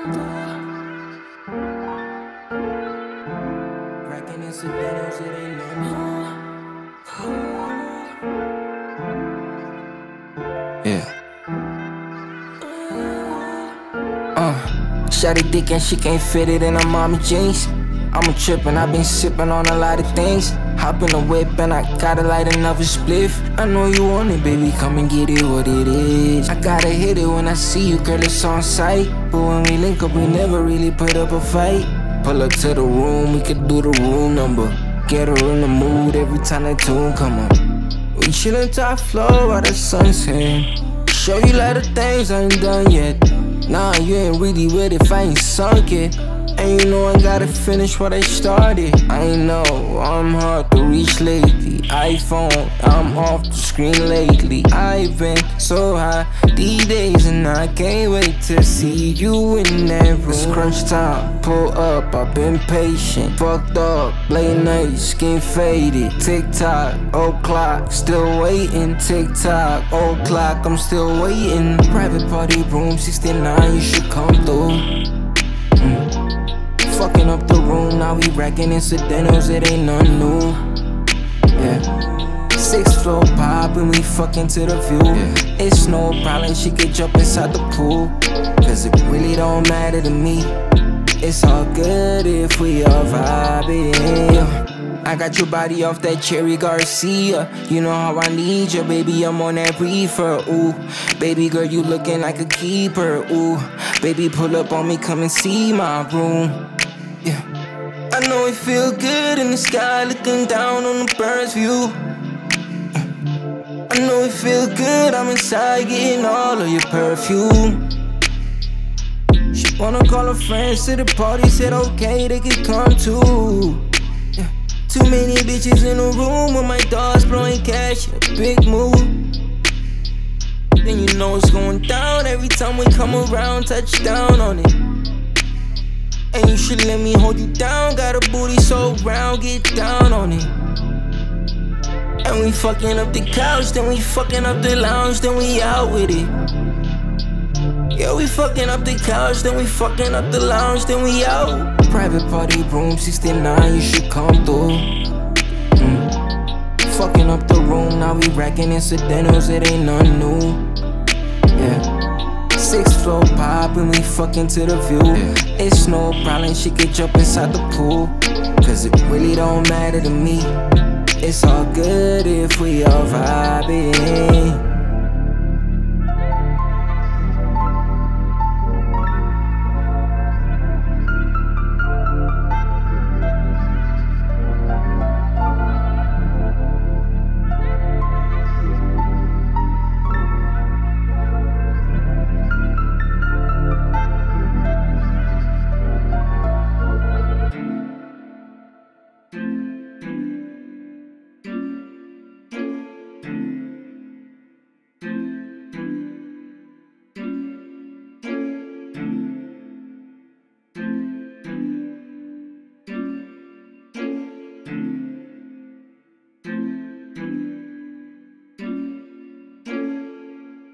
Racking incidentals, it ain't yeah. Shawty dick and she can't fit it in her mommy jeans. I'm a trippin', I've been sippin' on a lot of things. Hop in the whip and I gotta light another spliff. I know you want it, baby, come and get it what it is. I gotta hit it when I see you, girl, it's on sight. But when we link up, we never really put up a fight. Pull up to the room, we could do the room number. Get her in the mood every time that tune come on. We chillin' top floor while the sun's setting. Show you a lot of things I ain't done yet. Nah, you ain't really with it if I ain't sunk it. And you know I gotta finish what I started. I know I'm hard to reach lately. iPhone, I'm off the screen lately. I've been so high these days and I can't wait to see you in that room. It's crunch time, pull up, I've been patient. Fucked up, late night, skin faded. Tick-tock, o'clock, still waiting. Tick-tock, o'clock, I'm still waiting. Private party room 69, you should come through. Fucking up the room, now we racking incidentals, it ain't nothing new. Yeah. 6th floor pop and we fucking to the view. Yeah. It's no problem, she could jump inside the pool. Cause it really don't matter to me. It's all good if we all vibing. Yeah. I got your body off that Cherry Garcia. You know how I need you, baby, I'm on that reefer, ooh. Baby girl, you looking like a keeper, ooh. Baby, pull up on me, come and see my room. Yeah. I know it feel good in the sky, looking down on the birds view. I know it feel good, I'm inside getting all of your perfume. She wanna call her friends to the party, said okay, they could come too. Yeah. Too many bitches in the room with my dogs blowing cash in a big mood. Then you know it's going down every time we come around, touch down on it. And you should let me hold you down. Got a booty so round, get down on it. And we fucking up the couch, then we fucking up the lounge, then we out with it. Yeah, we fucking up the couch, then we fucking up the lounge, then we out. Private party room 69, you should come through. Fucking up the room, now we racking incidentals, it ain't nothing new. Yeah. 6th floor pop and we fucking to the view. Yeah. It's no problem, she could jump inside the pool. Cause it really don't matter to me. It's all good if we all vibing.